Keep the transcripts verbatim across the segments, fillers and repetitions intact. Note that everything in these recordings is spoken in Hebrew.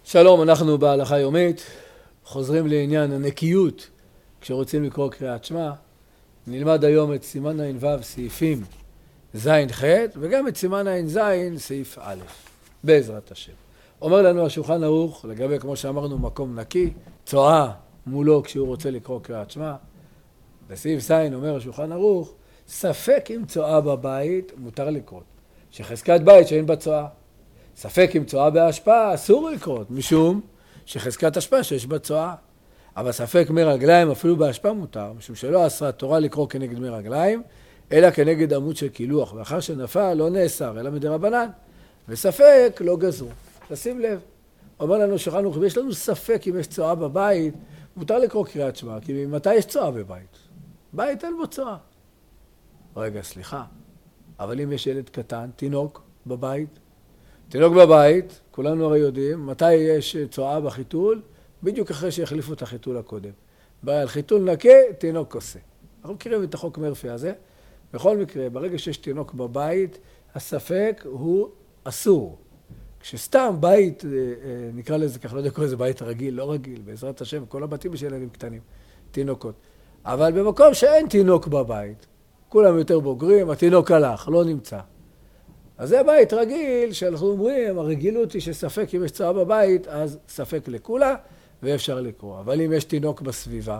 שלום, אנחנו בהלכה יומית, חוזרים לעניין הנקיות כשרוצים לקרוא קריאת שמע. נלמד היום את סימן ע"ו סעיפים ז' ח' וגם את סימן ע"ז סעיף א', בעזרת השם. אומר לנו השולחן ערוך לגבי, כמו שאמרנו, מקום נקי, צואה מולו כשהוא רוצה לקרוא קריאת שמע. בסעיף ז' אומר השולחן ערוך, ספק אם צואה בבית מותר לקרות, שחזקת בית שאין בה צואה. ספק אם צואה בהשפעה אסור לקרות, משום שחזקת השפעה שיש בה צואה. אבל ספק מי רגליים אפילו בהשפעה מותר, משום שלא אסרה תורה לקרוא כנגד מי רגליים, אלא כנגד עמוד של קילוח, ואחר שנפל לא נאסר, אלא מדרבנן, וספק לא גזרו. תשים לב, אומר לנו שולחן ערוך, יש לנו ספק אם יש צואה בבית, מותר לקרוא קריאת שמע, כי מתי יש צואה בבית? בית אין בו צואה. רגע, סליחה, אבל אם יש ילד קטן, תינוק בבית, תינוק בבית, כולנו הרי יודעים, מתי יש צואה בחיתול? בדיוק אחרי שהחליפו את החיתול הקודם. על חיתול נקה, תינוק עושה. אנחנו מכירים את החוק מרפי הזה. בכל מקרה, ברגע שיש תינוק בבית, הספק הוא אסור. כשסתם בית, נקרא לזה כך, לא יודע כל זה בית רגיל, לא רגיל, בעזרת השם, כל הבתים יש ילדים קטנים, תינוקות. אבל במקום שאין תינוק בבית, כולם יותר בוגרים, התינוק הלך, לא נמצא. אז זה בית רגיל שאנחנו אומרים, הרגילות היא שספק אם יש צואה בבית, אז ספק לכולה ואפשר לקרוא. אבל אם יש תינוק בסביבה,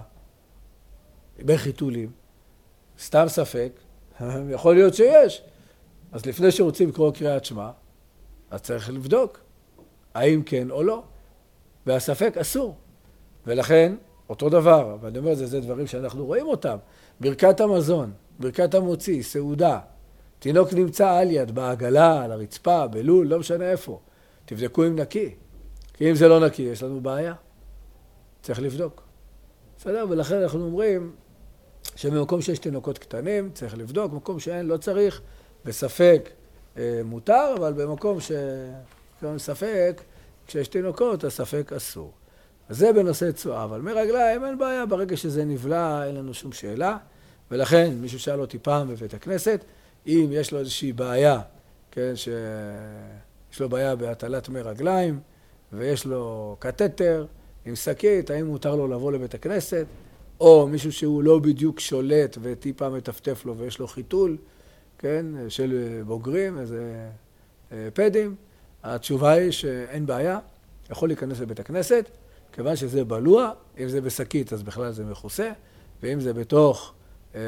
בחיתולים, סתם ספק, יכול להיות שיש. אז לפני שרוצים לקרוא קריאת שמע, אז צריך לבדוק האם כן או לא. והספק אסור. ולכן, אותו דבר, ואני אומר, זה, זה דברים שאנחנו רואים אותם. ברכת המזון, ברכת המוציא, סעודה, תינוק נמצא על יד, בעגלה, על הרצפה, בלול, לא משנה איפה. תבדקו אם נקי. כי אם זה לא נקי, יש לנו בעיה. צריך לבדוק. בסדר? ולכן אנחנו אומרים שבמקום שיש תינוקות קטנים, צריך לבדוק. במקום שאין, לא צריך. בספק אה, מותר, אבל במקום שאין ספק, כשיש תינוקות, הספק אסור. אז זה בנושא צואה. אבל מרגליים אין בעיה. ברגע שזה נבלע, אין לנו שום שאלה. ולכן, מישהו שאל אותי פעם בבית הכנסת, אם יש לו איזושהי בעיה, כן, שיש לו בעיה בהטלת מי רגליים, ויש לו קטטר עם שקית, האם מותר לו לבוא לבית הכנסת, או מישהו שהוא לא בדיוק שולט וטיפה מטפטף לו ויש לו חיתול, כן, של בוגרים, איזה פדים, התשובה היא שאין בעיה, יכול להיכנס לבית הכנסת, כיוון שזה בלוע, אם זה בשקית אז בכלל זה מכוסה, ואם זה בתוך אה,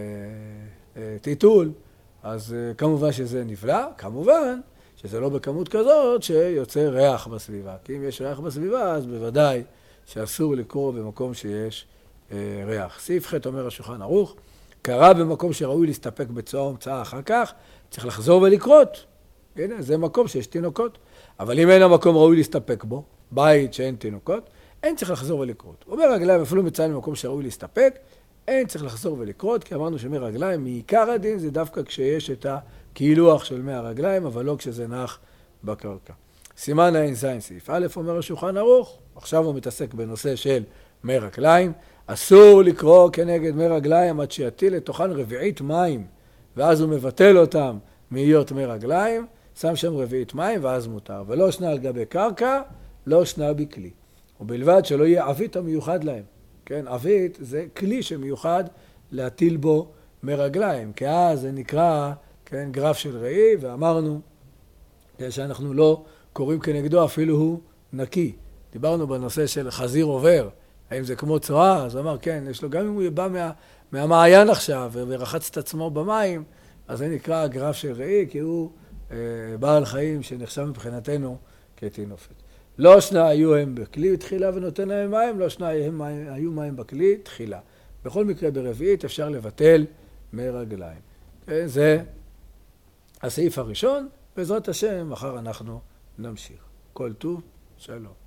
אה, טיטול, אז כמובן שזה נפלא, כמובן שזה לא בכמות כזאת שיוצא ריח בסביבה. כי אם יש ריח בסביבה, אז בוודאי שאסור לקרוא במקום שיש אה, ריח. סעיף ח' אומר השולחן ערוך, קרא במקום שראוי להסתפק בצואה ומצאה אחר כך, צריך לחזור ולקרות. הנה, זה מקום שיש תינוקות. אבל אם אין המקום ראוי להסתפק בו, בית שאין תינוקות, אין צריך לחזור ולקרות. אומר רגליים, אפילו מציין במקום שראוי להסתפק, אין צריך לחזור ולקרות, כי אמרנו שמי רגליים, מעיקר הדין זה דווקא כשיש את הקילוח של מי הרגליים, אבל לא כשזה נח בקרקע. סימן ע"ז סעיף א' אומר השולחן ערוך, עכשיו הוא מתעסק בנושא של מי רגליים, אסור לקרוא כנגד מי רגליים עד שיטיל לתוכן רביעית מים, ואז הוא מבטל אותם מהיות מי רגליים, שם שם רביעית מים ואז מותר, ולא שנה על גבי קרקע, לא שנה בכלי, ובלבד שלא יהיה עבית המיוחד להם. כן, עבית זה כלי שמיוחד להטיל בו מרגליים, כי אז זה נקרא, כן, גרף של ראי, ואמרנו כן, שאנחנו לא קוראים כנגדו אפילו הוא נקי. דיברנו בנושא של חזיר עובר, האם זה כמו צואה, אז הוא אמר, כן, יש לו, גם אם הוא בא מה, מהמעיין עכשיו ורחץ את עצמו במים, אז זה נקרא גרף של ראי, כי הוא אה, בעל חיים שנחשב מבחינתנו כתינופת. לא שנה היו הם בכלי תחילה ונותן להם מים, לא שנה הם היו מים בכלי תחילה. בכל מקרה ברביעית אפשר לבטל מרגליים. זה הסעיף הראשון, בעזרת השם, מחר אנחנו נמשיך. כל טוב, שלום.